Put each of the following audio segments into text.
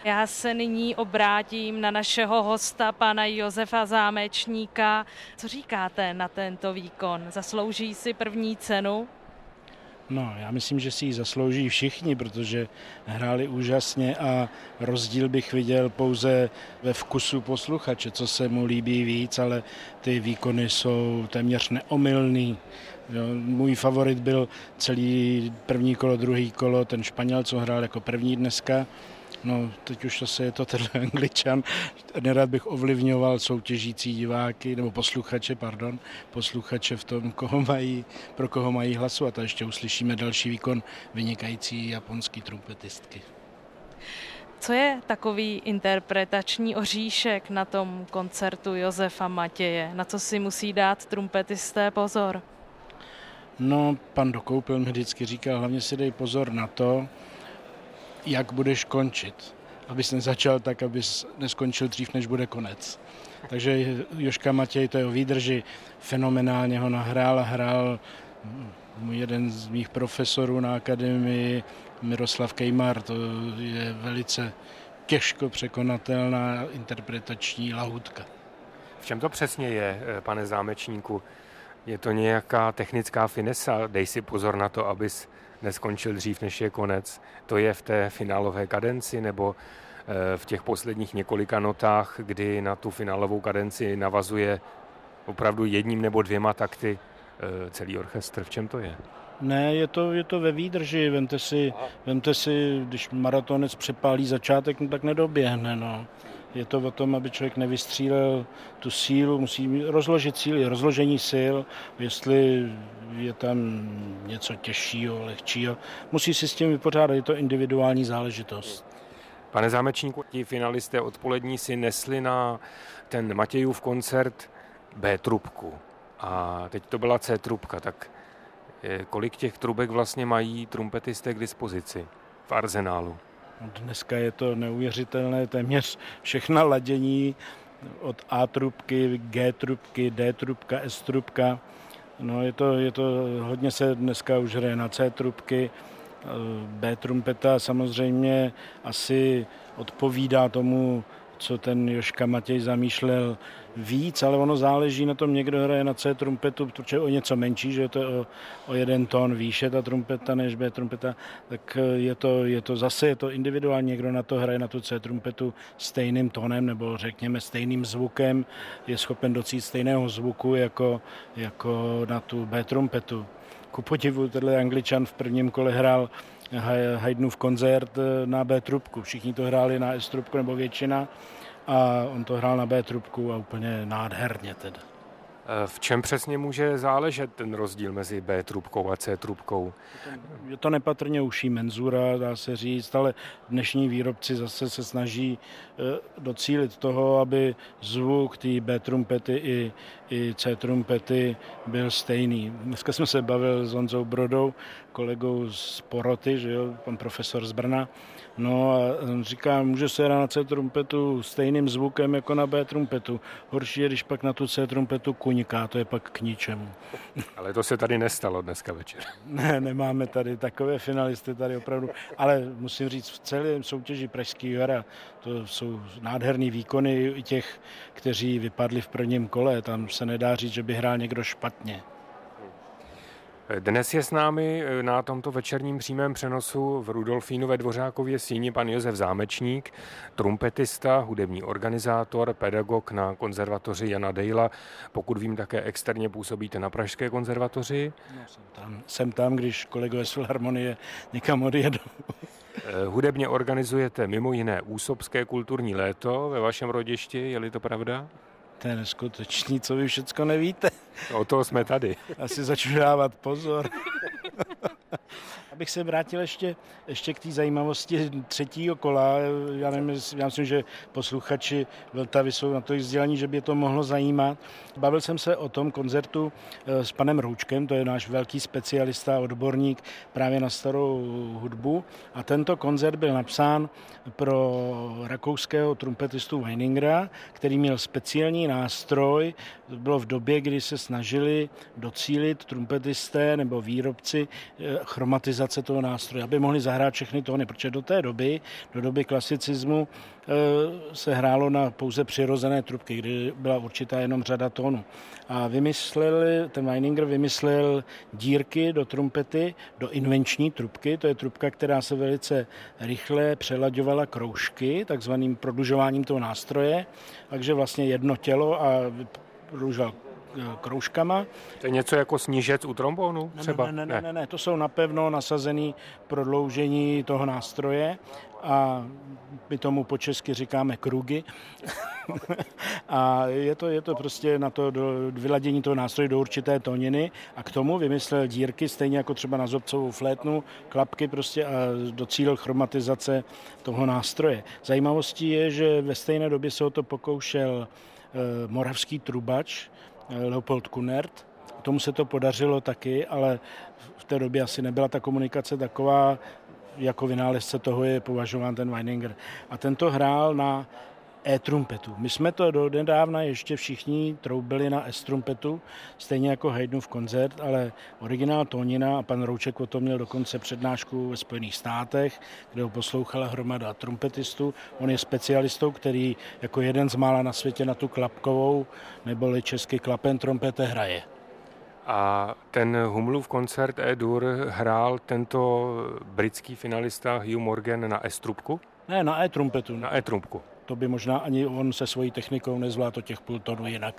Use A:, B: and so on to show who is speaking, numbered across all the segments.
A: Já se nyní obrátím na našeho hosta, pana Josefa Zámečníka. Co říkáte na tento výkon? Zaslouží si první cenu?
B: No, já myslím, že si ji zaslouží všichni, protože hráli úžasně a rozdíl bych viděl pouze ve vkusu posluchače, co se mu líbí víc, ale ty výkony jsou téměř neomylný. Jo, můj favorit byl celý první kolo, druhý kolo, ten Španěl, co hrál jako první dneska. No, teď už zase je to tenhle Angličan. Nerad bych ovlivňoval soutěžící diváky, nebo posluchače v tom, pro koho mají hlasovat. A ještě uslyšíme další výkon vynikající japonský trumpetistky.
A: Co je takový interpretační oříšek na tom koncertu Josefa Matěje? Na co si musí dát trumpetisté pozor?
B: No, pan Dokoupil mi vždycky říkal, hlavně si dej pozor na to, jak budeš končit. Abys nezačal tak, abys neskončil dřív, než bude konec. Takže Jožka Matěj, to jeho výdrži, fenomenálně ho nahrál a hrál jeden z mých profesorů na akademii, Miroslav Kejmar, to je velice těžko překonatelná interpretační lahůdka.
C: V čem to přesně je, pane Zámečníku? Je to nějaká technická finesa? Dej si pozor na to, abys neskončil dřív, než je konec. To je v té finálové kadenci nebo v těch posledních několika notách, kdy na tu finálovou kadenci navazuje opravdu jedním nebo dvěma takty celý orchestr. V čem to je?
B: Ne, je to ve výdrži. Vemte si, když maratonec přepálí začátek, no tak nedoběhne. No. Je to o tom, aby člověk nevystřílel tu sílu, musí rozložit síly, rozložení sil, jestli je tam něco těžšího, lehčího. Musí si s tím vypořádat, je to individuální záležitost.
C: Pane Zámečníku, ti finalisté odpolední si nesli na ten Matějův koncert B trubku a teď to byla C trubka, tak kolik těch trubek vlastně mají trumpetisté k dispozici v arzenálu?
B: Dneska je to neuvěřitelné, téměř všechna ladění od A trubky, G trubky, D trubka, S trubka. No je to hodně se dneska už hraje na C trubky. B trumpeta samozřejmě asi odpovídá tomu, co ten Jožka Matěj zamýšlel víc, ale ono záleží na tom, někdo hraje na C trumpetu, protože o něco menší, že je to o jeden tón výše ta trumpeta než B trumpeta, tak je to individuální, někdo na to hraje na tu C trumpetu stejným tónem nebo řekněme stejným zvukem, je schopen docít stejného zvuku jako na tu B trumpetu. Ku podivu, tenhle Angličan v prvním kole hrál Haydnův koncert na B trubku. Všichni to hráli na S trubku nebo většina a on to hrál na B trubku a úplně nádherně teda.
C: V čem přesně může záležet ten rozdíl mezi B trubkou a C trubkou?
B: Je to nepatrně uší menzura, dá se říct, ale dnešní výrobci zase se snaží docílit toho, aby zvuk té B trumpety i C trumpety byl stejný. Dneska jsme se bavili s Honzou Brodou, kolegou z Poroty, že jo, pan profesor z Brna. No a on říká, může se hrát na C trumpetu stejným zvukem jako na B trumpetu. Horší je, když pak na tu C trumpetu kuňká, to je pak k ničemu.
C: Ale to se tady nestalo dneska večer.
B: Ne, nemáme tady takové finalisty tady opravdu, ale musím říct, v celém soutěži Pražského jara to jsou nádherný výkony i těch, kteří vypadli v prvním kole. Tam se nedá říct, že by hrál někdo špatně.
C: Dnes je s námi na tomto večerním přímém přenosu v Rudolfínu ve Dvořákově síni pan Josef Zámečník, trumpetista, hudební organizátor, pedagog na konzervatoři Jana Dejla. Pokud vím, také externě působíte na Pražské konzervatoři.
B: No, jsem tam, když kolegové z Filharmonie někam odjedou.
C: Hudebně organizujete mimo jiné Úsobské kulturní léto ve vašem rodišti, je-li to pravda?
B: To je neskutečný, co vy všecko nevíte.
C: O toho jsme tady.
B: Asi začnu dávat pozor. Abych se vrátil ještě k té zajímavosti třetího kola. Já myslím, že posluchači Vltavy jsou na to vzdělaní, že by je to mohlo zajímat. Bavil jsem se o tom koncertu s panem Roučkem, to je náš velký specialista, odborník právě na starou hudbu. A tento koncert byl napsán pro rakouského trumpetistu Weiningera, který měl speciální nástroj. To bylo v době, kdy se snažili docílit trumpetisté nebo výrobci chromatizace toho nástroje, aby mohli zahrát všechny tóny, protože do doby klasicismu se hrálo na pouze přirozené trubky, kdy byla určitá jenom řada tónů. A ten Weininger vymyslel dírky do trumpety, do invenční trubky, to je trubka, která se velice rychle přelaďovala kroužky, takzvaným prodlužováním toho nástroje, takže vlastně jedno tělo a prodlužoval kroužkama.
C: To je něco jako snížec u trombonu třeba?
B: Ne, to jsou napevno nasazené prodloužení toho nástroje a my tomu po česky říkáme krugy. A je to prostě na to vyladění toho nástroje do určité tóniny a k tomu vymyslel dírky, stejně jako třeba na zobcovou flétnu, klapky prostě a docílil chromatizace toho nástroje. Zajímavostí je, že ve stejné době se o to pokoušel moravský trubač Leopold Kunert. Tomu se to podařilo taky, ale v té době asi nebyla ta komunikace taková, jako vynálezce toho je považován ten Weininger. A tento hrál na E-trumpetu. My jsme to do nedávna ještě všichni troubili na S-trumpetu, stejně jako Haydnův koncert, ale originál tónina, a pan Rouček o tom měl dokonce přednášku ve Spojených státech, kde ho poslouchala hromada trumpetistů. On je specialistou, který jako jeden z mála na světě na tu klapkovou, neboli česky klapen trompete hraje.
C: A ten Humlův koncert E-dur hrál tento britský finalista Hugh Morgan na S-trubku?
B: Ne, na E-trumpetu.
C: Na E-trubku.
B: To by možná ani on se svojí technikou nezvládl těch půl tonu jinak.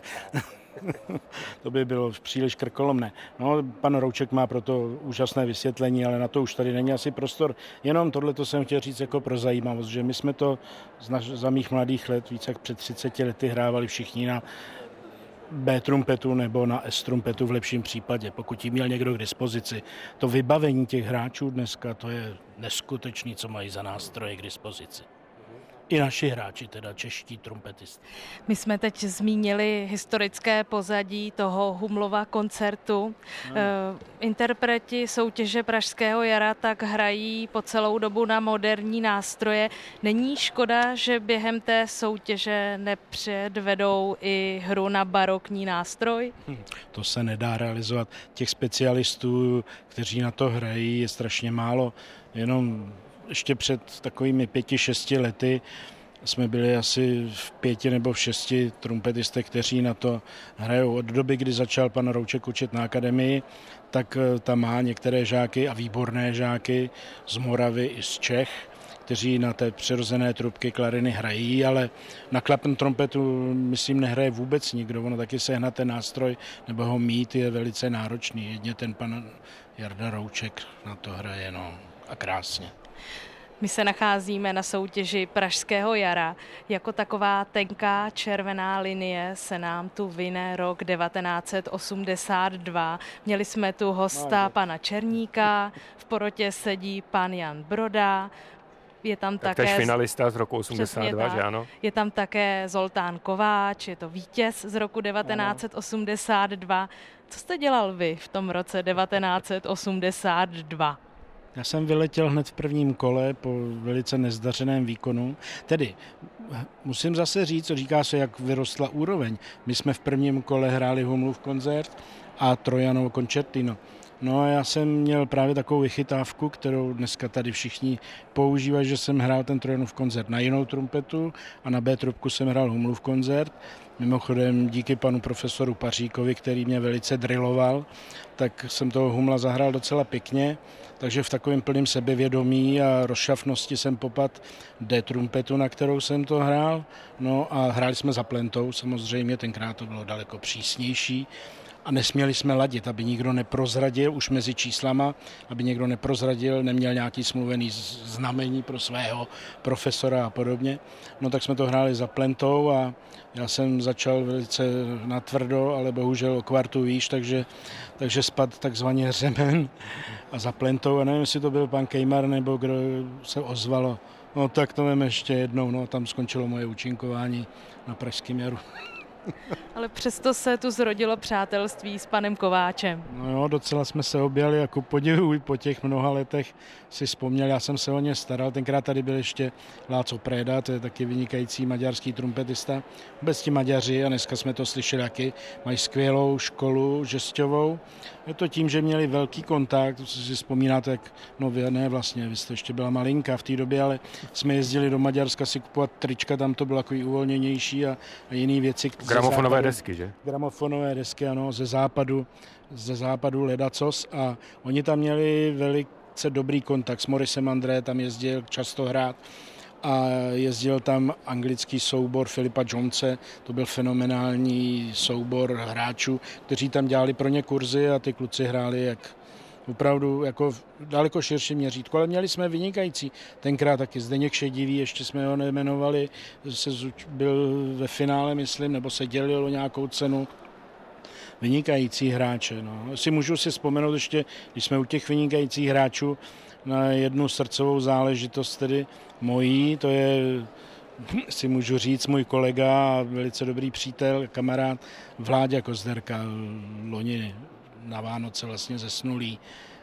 B: To by bylo příliš krkolomné. No, pan Rouček má proto úžasné vysvětlení, ale na to už tady není asi prostor. Jenom tohleto jsem chtěl říct jako pro zajímavost, že my jsme to za mých mladých let, více jak před 30 lety, hrávali všichni na B-trumpetu nebo na S-trumpetu v lepším případě, pokud jí měl někdo k dispozici. To vybavení těch hráčů dneska, to je neskutečný, co mají za nástroje k dispozici. I naši hráči, teda čeští trumpetisté.
A: My jsme teď zmínili historické pozadí toho Humlova koncertu. Interpreti soutěže Pražského jara tak hrají po celou dobu na moderní nástroje. Není škoda, že během té soutěže nepředvedou i hru na barokní nástroj?
B: To se nedá realizovat. Těch specialistů, kteří na to hrají, je strašně málo. Jenom ještě před takovými 5-6 lety jsme byli asi v 5 nebo v 6 trumpetistech, kteří na to hrajou. Od doby, kdy začal pan Rouček učit na akademii, tak tam má některé žáky a výborné žáky z Moravy i z Čech, kteří na té přirozené trubky klariny hrají, ale na klapen trompetu, myslím, nehraje vůbec nikdo. Ono taky sehnat ten nástroj nebo ho mít je velice náročný. Jedně ten pan Jarda Rouček na to hraje, no, a krásně.
A: My se nacházíme na soutěži Pražského jara. Jako taková tenká červená linie se nám tu vyne rok 1982. Měli jsme tu hosta pana Černíka, v porotě sedí pan Jan Broda, je tam také
C: finalista z roku 82, že ano?
A: Je tam také Zoltán Kováč, je to vítěz z roku 1982. Co jste dělal vy v tom roce 1982?
B: Já jsem vyletěl hned v prvním kole po velice nezdařeném výkonu. Tedy musím zase říct, co říká se, jak vyrostla úroveň. My jsme v prvním kole hráli Humlův koncert a Trojanovo koncertino. No a já jsem měl právě takovou vychytávku, kterou dneska tady všichni používají, že jsem hrál ten Trojanův koncert na jinou trumpetu a na B-trubku jsem hrál Humlův koncert. Mimochodem díky panu profesoru Paříkovi, který mě velice drilloval, tak jsem toho Humla zahrál docela pěkně, takže v takovém plném sebevědomí a rozšafnosti jsem popad D-trumpetu, na kterou jsem to hrál. No a hráli jsme za plentou, samozřejmě tenkrát to bylo daleko přísnější. A nesměli jsme ladit, aby nikdo neprozradil už mezi číslama, aby někdo neprozradil, neměl nějaký smluvený znamení pro svého profesora a podobně. No tak jsme to hráli za plentou a já jsem začal velice natvrdo, ale bohužel o kvartu výš, takže spadl takzvaně řemen a za plentou. A nevím, jestli to byl pan Kejmar nebo kdo se ozvalo. No tak to veme ještě jednou, no tam skončilo moje účinkování na Pražském jaru.
A: Ale přesto se tu zrodilo přátelství s panem Kováčem.
B: No jo, docela jsme se objali, jako podivu po těch mnoha letech si vzpomněl, já jsem se o ně staral, tenkrát tady byl ještě Láco Préda, to je taky vynikající maďarský trumpetista, vůbec ti Maďaři, a dneska jsme to slyšeli, jaký mají skvělou školu žesťovou. Je to tím, že měli velký kontakt, si vzpomínáte, jak, no vy ne vlastně, vy jste ještě byla malinká v té době, ale jsme jezdili do Maďarska si kupovat trička, tam to bylo takový uvolněnější a jiné věci.
C: Gramofonové desky, že?
B: Gramofonové desky, ano, ze západu ledacos a oni tam měli velice dobrý kontakt s Maurice André, tam jezdil často hrát a jezdil tam anglický soubor Filipa Jonese, to byl fenomenální soubor hráčů, kteří tam dělali pro ně kurzy a ty kluci hráli jak opravdu jako v daleko širším měřítku, ale měli jsme vynikající. Tenkrát taky Zdeněk Šedivý, ještě jsme ho nejmenovali, byl ve finále, myslím, nebo se dělilo nějakou cenu. Vynikající hráče. No. Můžu si vzpomenout ještě, když jsme u těch vynikajících hráčů, na jednu srdcovou záležitost, tedy mojí, to je, si můžu říct, můj kolega a velice dobrý přítel, kamarád Vláďa Kozderka, loni na Vánoce vlastně zesnulý.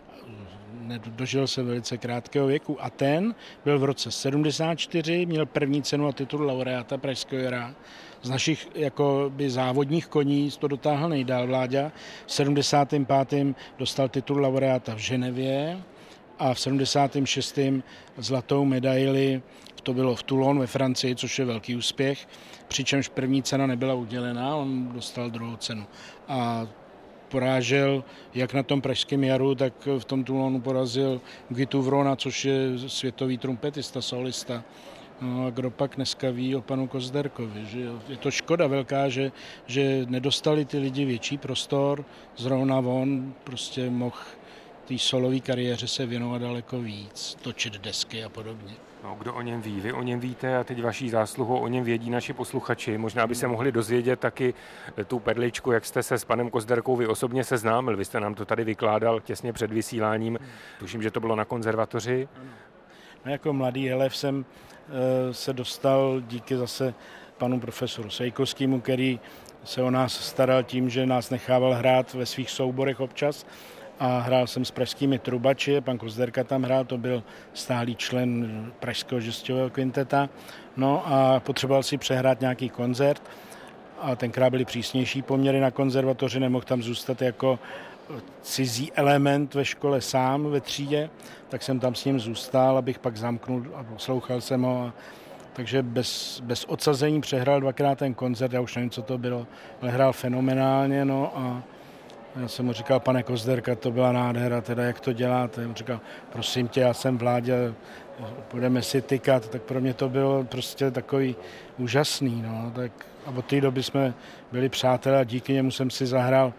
B: Dožil se velice krátkého věku a ten byl v roce 74, měl první cenu a titul laureáta Pražského jara. Z našich jakoby závodních koní to dotáhl nejdál Vláďa. V 75. dostal titul laureáta v Ženevě a v 76. zlatou medaili, to bylo v Toulon ve Francii, což je velký úspěch, přičemž první cena nebyla udělená, on dostal druhou cenu. A porážel jak na tom pražském jaru, tak v tom Toulonu porazil Guitu Vrona, což je světový trumpetista, solista. No a kdo pak dneska ví o panu Kozderkovi. Že je to škoda velká, že nedostali ty lidi větší prostor, zrovna on prostě mohl té solové kariéře se věnovat daleko víc, točit desky a podobně.
C: No, kdo o něm ví? Vy o něm víte a teď vaší zásluhou o něm vědí naši posluchači. Možná by se mohli dozvědět taky tu perličku, jak jste se s panem Kozderkou vy osobně seznámil. Vy jste nám to tady vykládal těsně před vysíláním. Tuším, že to bylo na konzervatoři.
B: No, jako mladý elev jsem se dostal díky zase panu profesoru Sejkovskému, který se o nás staral tím, že nás nechával hrát ve svých souborech občas. A hrál jsem s pražskými trubači, pan Kozderka tam hrál, to byl stálý člen pražského žesťového kvinteta. No a potřeboval si přehrát nějaký koncert a tenkrát byly přísnější poměry na konzervatoři, nemohl tam zůstat jako cizí element ve škole sám ve třídě, tak jsem tam s ním zůstal, abych pak zamknul a poslouchal jsem ho. Takže bez odsazení přehrál dvakrát ten koncert, já už nevím, co to bylo, ale hrál fenomenálně, no a já jsem mu říkal, pane Kozderka, to byla nádhera, teda jak to děláte? On říkal, prosím tě, já jsem Vláďa, budeme si tykat, tak pro mě to bylo prostě takový úžasný, no, tak a od té doby jsme byli přátelé a díky němu jsem si zahrál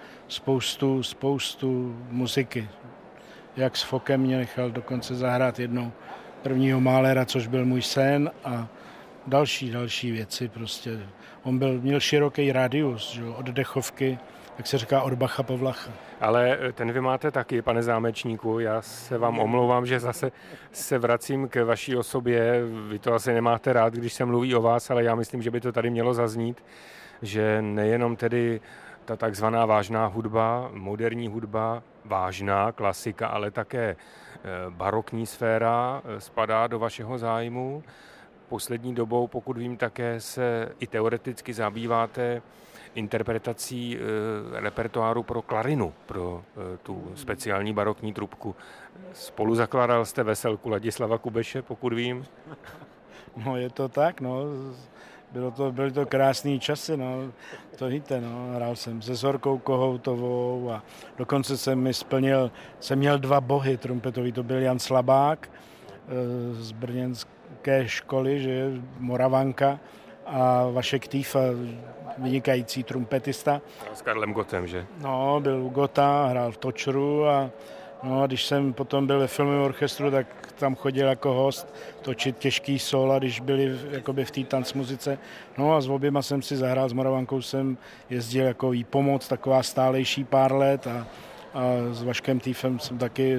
B: spoustu muziky. Jak s Fokem mě nechal dokonce zahrát jednou prvního Mahlera, což byl můj sen a další věci prostě. On měl široký radius, že, od dechovky, jak se říká, od Bacha po Vlacha.
C: Ale ten vy máte taky, pane Zámečníku, já se vám omlouvám, že zase se vracím k vaší osobě, vy to asi nemáte rád, když se mluví o vás, ale já myslím, že by to tady mělo zaznít, že nejenom tedy ta takzvaná vážná hudba, moderní hudba, vážná klasika, ale také barokní sféra spadá do vašeho zájmu. Poslední dobou, pokud vím, také se i teoreticky zabýváte interpretací repertoáru pro klarinu, pro tu speciální barokní trubku. Spoluzakládal jste veselku Ladislava Kubeše, pokud vím?
B: No je to tak, no. Byly to krásné časy, no. To víte, no. Hrál jsem se Zorkou Kohoutovou a dokonce jsem měl dva bohy trumpetový, to byl Jan Slabák z brněnské školy, že je Moravanka, a Vašek Týfa, vynikající trumpetista.
C: S Karlem Gottem, že?
B: No, byl u Gotta, hrál v Točru a když jsem potom byl ve filmovém orchestru, tak tam chodil jako host točit těžký sóla, když byli jakoby v té tancmuzice. No a s oběma jsem si zahrál, s Moravankou jsem jezdil jako výpomoc, taková stálejší pár let a s Vaškem Týfem jsem taky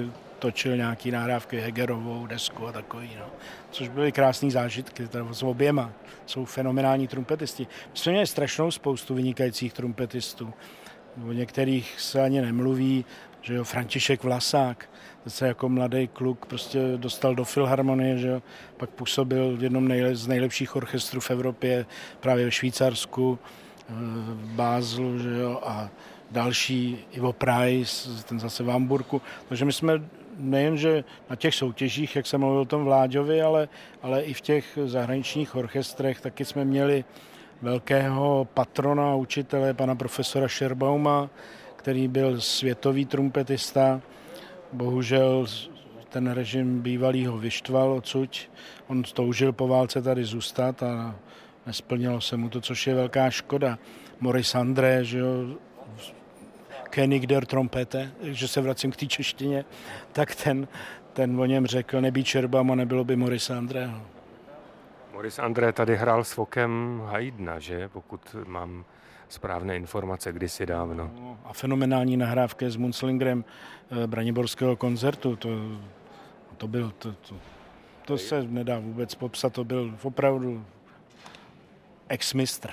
B: točil nějaký nahrávky Hegerovou desku a takový, no. Což byly krásný zážitky, s oběma. Jsou fenomenální trumpetisti. My jsme měli strašnou spoustu vynikajících trumpetistů. O některých se ani nemluví, že jo, František Vlasák, zase jako mladý kluk prostě dostal do filharmonie, že jo, pak působil v jednom z nejlepších orchestrů v Evropě, právě ve Švýcarsku, v Bázlu, že jo, a další, Ivo Price, ten zase v Hamburku. Takže my jsme nejenže na těch soutěžích, jak jsem mluvil o tom Vláďovi, ale i v těch zahraničních orchestrech taky jsme měli velkého patrona, učitele, pana profesora Scherbauma, který byl světový trumpetista. Bohužel ten režim bývalý ho vyštval odsud. On toužil po válce tady zůstat a nesplnilo se mu to, což je velká škoda. Maurice André, že jo, König der Trompete, že se vracím k té češtině, tak ten o něm řekl, nebýt Scherbauma, nebylo by Maurice Andrého.
C: Maurice André tady hrál s Fokem Haydna, že? Pokud mám správné informace, kdysi dávno.
B: A fenomenální nahrávka s Munzlingerem Braniborského koncertu, to se nedá vůbec popsat, to byl opravdu ex-mistr.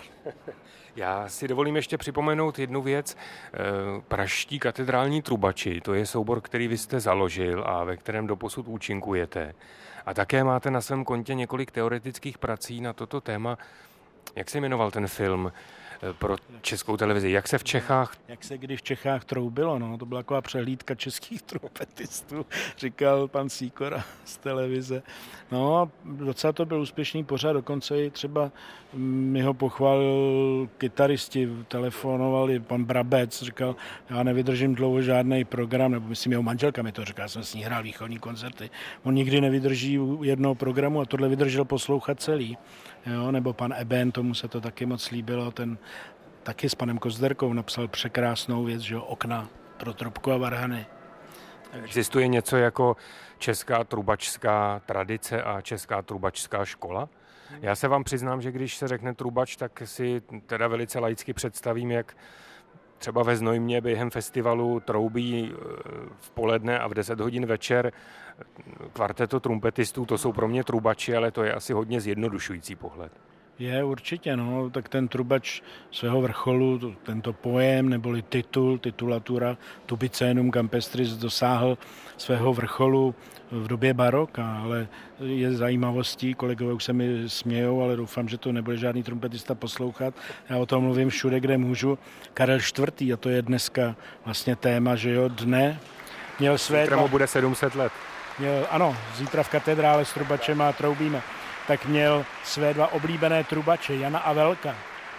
C: Já si dovolím ještě připomenout jednu věc. Pražští katedrální trubači, to je soubor, který vy jste založil a ve kterém doposud účinkujete. A také máte na svém kontě několik teoretických prací na toto téma. Jak se jmenoval ten film pro Českou televizi? Jak se
B: kdy v Čechách troubilo, no, to byla taková přehlídka českých trumpetistů, říkal pan Sýkora z televize. No, docela to byl úspěšný pořad, dokonce i třeba mi ho pochválil kytaristi, telefonovali pan Brabec, říkal, já nevydržím dlouho žádný program, nebo myslím, jeho manželka mi to říkala, jsem s ní hrál východní koncerty. On nikdy nevydrží u jednoho programu a tohle vydržel poslouchat celý. Jo, nebo pan Eben, tomu se to taky moc líbilo, ten taky s panem Kozderkou napsal překrásnou věc, že jo, Okna pro trubku a varhany.
C: Existuje něco jako česká trubačská tradice a česká trubačská škola? Já se vám přiznám, že když se řekne trubač, tak si teda velice laicky představím, jak třeba ve Znojmě během festivalu troubí v poledne a v 10 hodin večer kvarteto trumpetistů, to jsou pro mě trubači, ale to je asi hodně zjednodušující pohled.
B: Je určitě, no, tak ten trubač svého vrcholu, tento pojem neboli titulatura Tubicenum Campestris dosáhl svého vrcholu v době baroka, ale je zajímavostí, kolegové už se mi smějou, ale doufám, že to nebude žádný trumpetista poslouchat. Já o tom mluvím všude, kde můžu. Karel IV. A to je dneska vlastně téma, že jo, dne. Měl své...
C: Zítra mu bude 700 let.
B: Ano, zítra v katedrále s trubačem a troubíme. Tak měl své dva oblíbené trubače, Jana a Velka.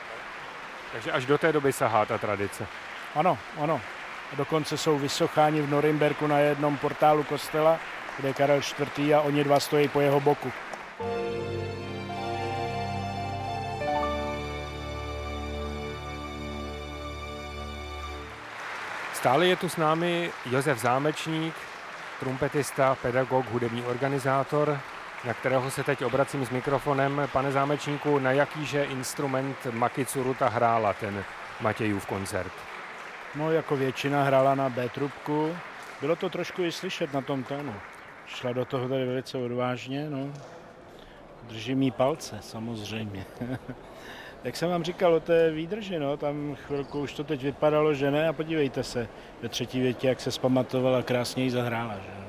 C: Takže až do té doby sahá ta tradice.
B: Ano. A dokonce jsou vysocháni v Norimberku na jednom portálu kostela, kde je Karel IV. A oni dva stojí po jeho boku.
C: Stále je tu s námi Josef Zámečník, trumpetista, pedagog, hudební organizátor, na kterého se teď obracím s mikrofonem. Pane Zámečníku, na jakýže instrument Maki Tsuruta hrála ten Matějův koncert?
B: No, jako většina hrála na B-trubku. Bylo to trošku i slyšet na tom tónu. Šla do toho tady velice odvážně, no. Drží mý palce, samozřejmě. Jak jsem vám říkal o té výdrži, no, tam chvilku už to teď vypadalo, že ne, a podívejte se ve třetí větě, jak se zpamatovala, krásně ji zahrála, že?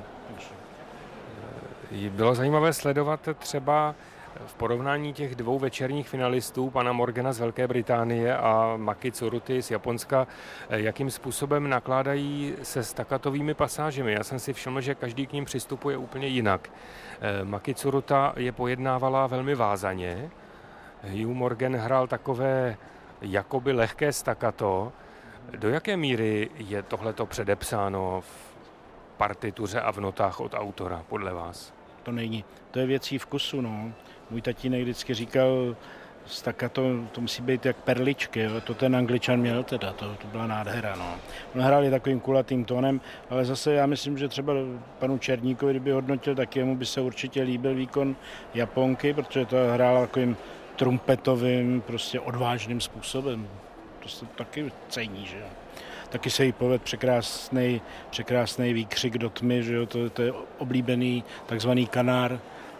C: Bylo zajímavé sledovat třeba v porovnání těch dvou večerních finalistů, pana Morgana z Velké Británie a Maki Tsuruty z Japonska, jakým způsobem nakládají se stakatovými pasážemi. Já jsem si všiml, že každý k ním přistupuje úplně jinak. Maki Tsuruta je pojednávala velmi vázaně, Hugh Morgan hrál takové jakoby lehké stakato. Do jaké míry je tohleto předepsáno v partituře a v notách od autora, podle vás?
B: To není. To je věcí vkusu, no. Můj tatínek vždycky říkal, stakato, to musí být jak perličky, jo. To ten Angličan měl teda, to byla nádhera, no. On hrál takovým kulatým tónem, ale zase já myslím, že třeba panu Černíkovi, kdyby hodnotil, tak jemu by se určitě líbil výkon Japonky, protože to hrála takovým trumpetovým, prostě odvážným způsobem. To se taky cení, že jo. taky se jí povedl překrásný výkřik do tmy, že jo, to je oblíbený takzvaný kanár.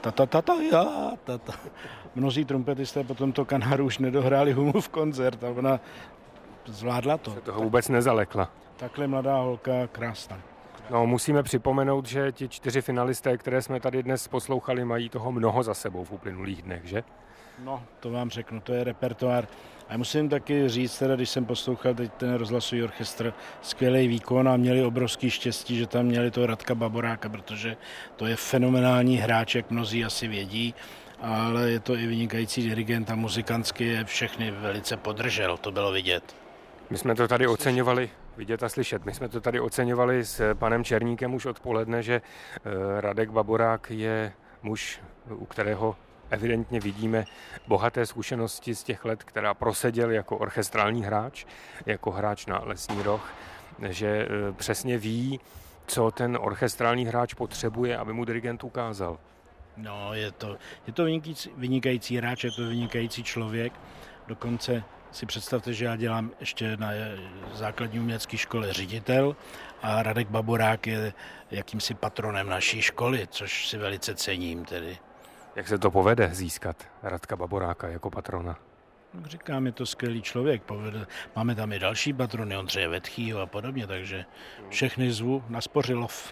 B: Ta. Mnozí trumpetisté po tomto kanáru už nedohráli Humlův koncert a ona zvládla to.
C: Se toho vůbec nezalekla.
B: Takhle mladá holka, krásná.
C: No, musíme připomenout, že ti 4 finalisté, které jsme tady dnes poslouchali, mají toho mnoho za sebou v uplynulých dnech, že?
B: No, to vám řeknu, to je repertoár. A musím taky říct, teda, když jsem poslouchal teď ten rozhlasový orchestr, skvělý výkon a měli obrovský štěstí, že tam měli toho Radka Baboráka, protože to je fenomenální hráč, jak mnozí asi vědí, ale je to i vynikající dirigent a muzikantsky je všechny velice podržel, to bylo vidět.
C: My jsme to tady oceňovali, vidět a slyšet, my jsme to tady oceňovali s panem Černíkem už odpoledne, že Radek Baborák je muž, u kterého evidentně vidíme bohaté zkušenosti z těch let, která proseděl jako orchestrální hráč, jako hráč na Lesní roh, že přesně ví, co ten orchestrální hráč potřebuje, aby mu dirigent ukázal.
B: No, je to vynikající hráč, je to vynikající člověk. Dokonce si představte, že já dělám ještě na základní umělecké škole ředitel a Radek Baborák je jakýmsi patronem naší školy, což si velice cením tedy.
C: Jak se to povede získat Radka Baboráka jako patrona?
B: Jak říkám, je to skvělý člověk. Máme tam i další patrony, Ondřeje Vetchýho a podobně, takže všechny zvu na Spořilov.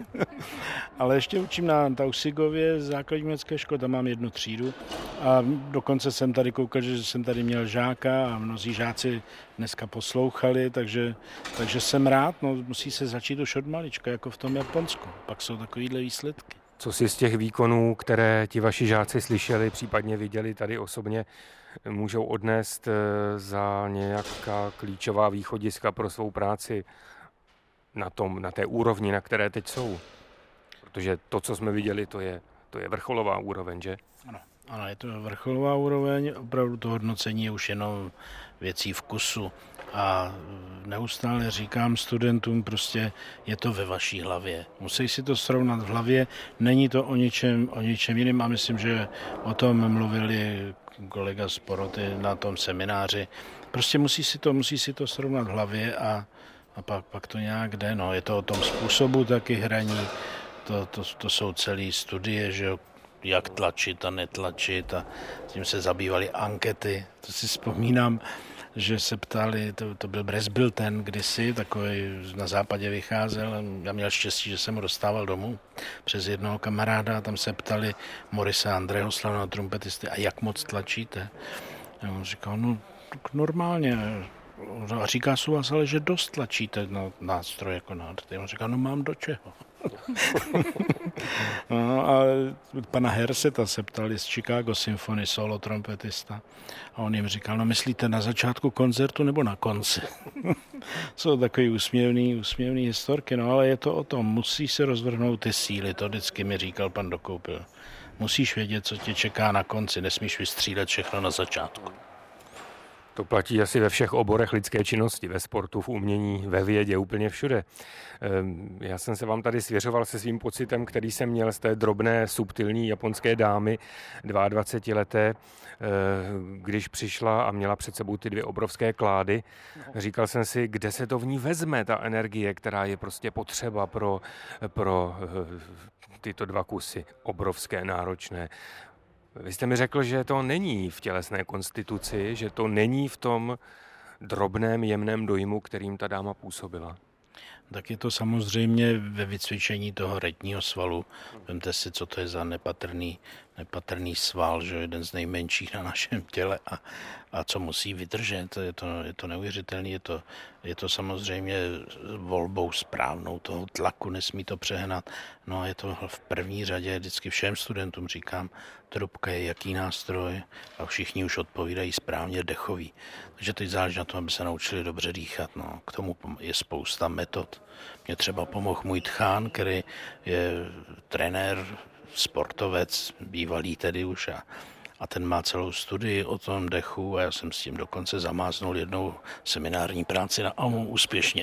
B: Ale ještě učím na Tausigově základní umělecké škole, tam mám 1 třídu a dokonce jsem tady koukal, že jsem tady měl žáka a mnozí žáci dneska poslouchali, takže jsem rád, no, musí se začít už od malička, jako v tom Japonsku, pak jsou takovýhle výsledky.
C: Co si z těch výkonů, které ti vaši žáci slyšeli, případně viděli tady osobně, můžou odnést za nějaká klíčová východiska pro svou práci na té úrovni, na které teď jsou? Protože to, co jsme viděli, to je vrcholová úroveň, že?
B: Ano, je to vrcholová úroveň, opravdu to hodnocení je už jenom věcí vkusu. A neustále říkám studentům, prostě je to ve vaší hlavě. Musí si to srovnat v hlavě, není to o ničem jiném a myslím, že o tom mluvili kolega z poroty na tom semináři. Prostě musí si to srovnat v hlavě a pak to nějak jde. No. Je to o tom způsobu taky hraní, to jsou celé studie, že jo, jak tlačit a netlačit a tím se zabývaly ankety. To si vzpomínám, že se ptali, to byl Bresbilten kdysi, takový na západě vycházel. Já měl štěstí, že jsem ho dostával domů přes jednoho kamaráda a tam se ptali Morise Andreho, slavného trumpetisty, a jak moc tlačíte? A on říkal, no normálně. A říká se vás ale, že dost tlačíte na nástroj jako na arty. On říká, no mám do čeho. No a pana Herseta se ptali z Chicago Symphony, solo trompetista. A on jim říkal, no myslíte na začátku koncertu nebo na konci? Jsou takový úsměvný historky, no ale je to o tom, musí se rozvrhnout ty síly, to vždycky mi říkal pan Dokoupil. Musíš vědět, co tě čeká na konci, nesmíš vystřídat všechno na začátku.
C: To platí asi ve všech oborech lidské činnosti, ve sportu, v umění, ve vědě, úplně všude. Já jsem se vám tady svěřoval se svým pocitem, který jsem měl z té drobné, subtilní japonské dámy, 22leté, když přišla a měla před sebou ty 2 obrovské klády. Říkal jsem si, kde se to v ní vezme, ta energie, která je prostě potřeba pro tyto 2 kusy, obrovské, náročné. Vy jste mi řekl, že to není v tělesné konstituci, že to není v tom drobném, jemném dojmu, kterým ta dáma působila.
B: Tak je to samozřejmě ve vycvičení toho retního svalu. Vemte si, co to je za nepatrný sval, že jeden z nejmenších na našem těle a co musí vydržet. Je to neuvěřitelné, je to samozřejmě volbou správnou toho tlaku, nesmí to přehnat. No a je to v první řadě, vždycky všem studentům říkám, trubka je jaký nástroj a všichni už odpovídají správně dechový. Takže teď záleží na tom, aby se naučili dobře dýchat. No. K tomu je spousta metod. Mě třeba pomohl můj tchán, který je trenér, sportovec, bývalý tedy už a ten má celou studii o tom dechu a já jsem s tím dokonce zamáznul jednou seminární práci na AMU úspěšně.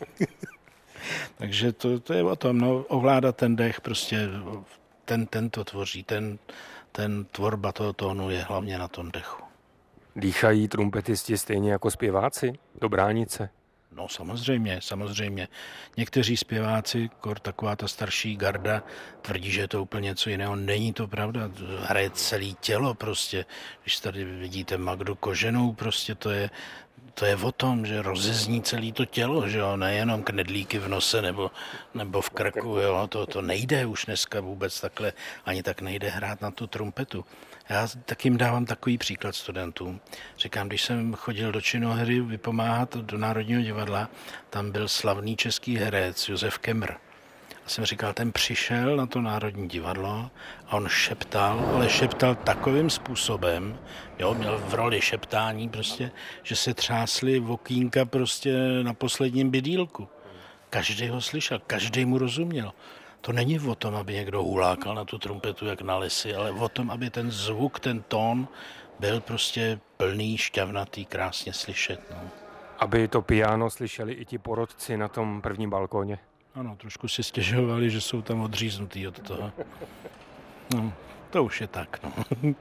B: Takže to je o tom, no, ovládat ten dech, prostě ten to tvoří, ten tvorba toho tónu je hlavně na tom dechu.
C: Dýchají trumpetisti stejně jako zpěváci do bránice?
B: No samozřejmě. Někteří zpěváci, taková ta starší garda, tvrdí, že je to úplně něco jiného. Není to pravda, hraje celé tělo prostě. Když tady vidíte Magdu Koženou, prostě to je o tom, že rozezní celé to tělo, že jo, nejenom knedlíky v nose nebo v krku, jo, to nejde už dneska vůbec takhle, ani tak nejde hrát na tu trumpetu. Já tak jim dávám takový příklad studentům. Říkám, když jsem chodil do Činohry vypomáhat do Národního divadla, tam byl slavný český herec Josef Kemr. A jsem říkal, ten přišel na to Národní divadlo a on šeptal, ale šeptal takovým způsobem, jo, měl v roli šeptání prostě, že se třásly okýnka prostě na posledním bydýlku. Každý ho slyšel, každý mu rozuměl. To není o tom, aby někdo hulákal na tu trumpetu jak na lesi, ale o tom, aby ten zvuk, ten tón byl prostě plný, šťavnatý, krásně slyšet. No.
C: Aby to piano slyšeli i ti porotci na tom prvním balkóně.
B: Ano, trošku si stěžovali, že jsou tam odříznutý od toho. No, to už je tak, no.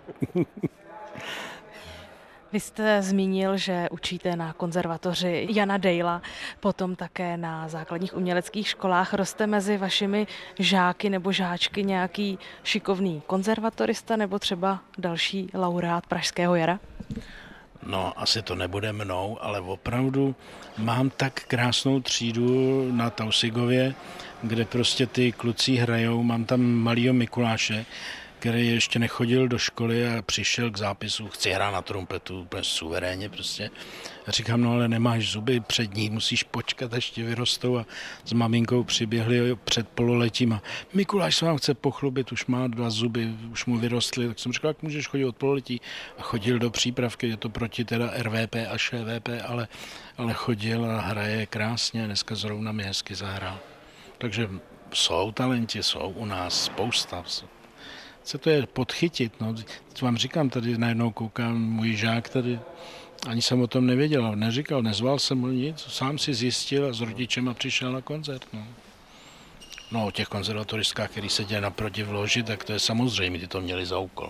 A: Vy jste zmínil, že učíte na konzervatoři Jana Dejla, potom také na základních uměleckých školách. Roste mezi vašimi žáky nebo žáčky nějaký šikovný konzervatorista nebo třeba další laureát Pražského jara?
B: No, asi to nebude mnou, ale opravdu mám tak krásnou třídu na Tausigově, kde prostě ty kluci hrajou. Mám tam malýho Mikuláše, který ještě nechodil do školy a přišel k zápisu, chci hrát na trumpetu, úplně suverénně prostě. A říkám, no ale nemáš zuby přední, musíš počkat, až ti vyrostou, a s maminkou přiběhli před pololetím a Mikuláš se vám chce pochlubit, už má 2 zuby, už mu vyrostly, tak jsem říkal, jak můžeš chodit od pololetí, a chodil do přípravky, je to proti teda RVP a ŠVP, ale chodil a hraje krásně, dneska zrovna mi hezky zahrál. Takže jsou talenti, jsou u nás spousta. Co to je podchytit, no, co vám říkám, tady najednou koukám, můj žák tady, ani jsem o tom nevěděl, neříkal, nezval jsem mu nic, sám si zjistil a s rodičema přišel na koncert, no. No, o těch konzervatoristkách, který seděli naproti v loži, tak to je samozřejmě, ty to měli za úkol.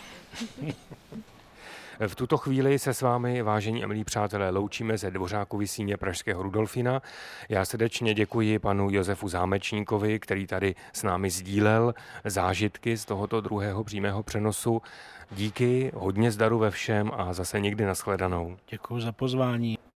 C: V tuto chvíli se s vámi, vážení a milí přátelé, loučíme ze Dvořákovy síně pražského Rudolfina. Já srdečně děkuji panu Josefu Zámečníkovi, který tady s námi sdílel zážitky z tohoto druhého přímého přenosu. Díky, hodně zdaru ve všem a zase někdy nashledanou.
B: Děkuji za pozvání.